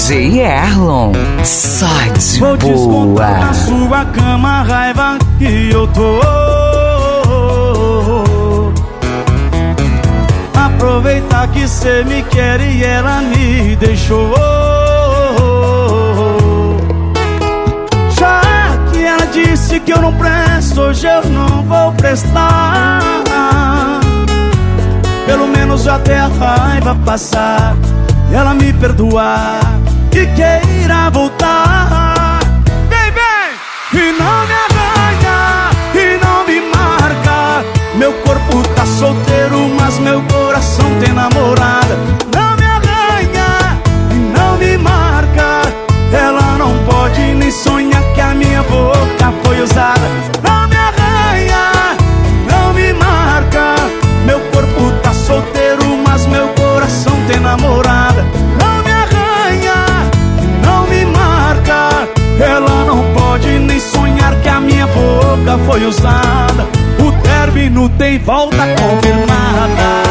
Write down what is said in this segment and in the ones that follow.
DJ Erlon, só de vou boa. descontar na sua cama a raiva que eu tô. Aproveitar que cê me quer e ela me deixou. Já que ela disse que eu não presto, hoje eu não vou prestar. Pelo menos até a raiva passar e ela me perdoar e queira voltar. Vem, vem! E não me arranha, e não me marca. Meu corpo tá solteiro, mas meu coração tem namorada. Não me arranha, e não me marca. Ela não pode nem sonhar que a minha boca foi usada. Não me arranha, não me marca. Meu corpo tá solteiro, mas meu coração tem namorada. Não me arranha, não me marca. Ela não pode nem sonhar que a minha boca foi usada. O término tem volta confirmada.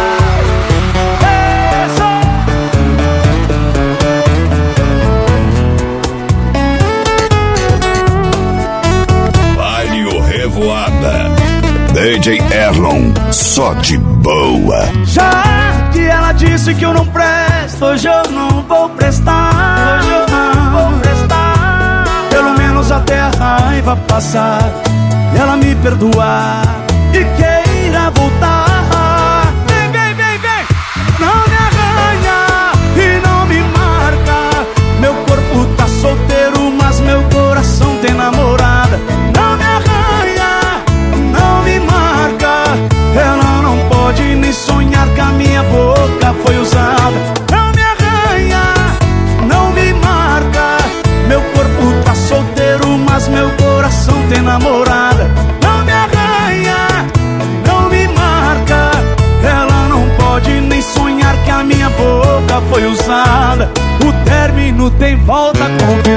Baile o Revoada, DJ Erlon, só de boa. Já que ela disse que eu não presto, hoje eu não vou prestar. Hoje eu não vou prestar. Pelo menos até a raiva passar e ela me perdoar e queira voltar. Vem, vem, vem, vem! Não me arranha e não me marca. Meu corpo tá solteiro, mas meu coração tem namorada. Não me arranha, não me marca. Ela não pode nem sonhar que a minha boca foi usada. Não me arranha, não me marca. Meu corpo tá solteiro, mas meu coração tem namorada. Não me arranha, não me marca. Ela não pode nem sonhar que a minha boca foi usada. O término tem volta com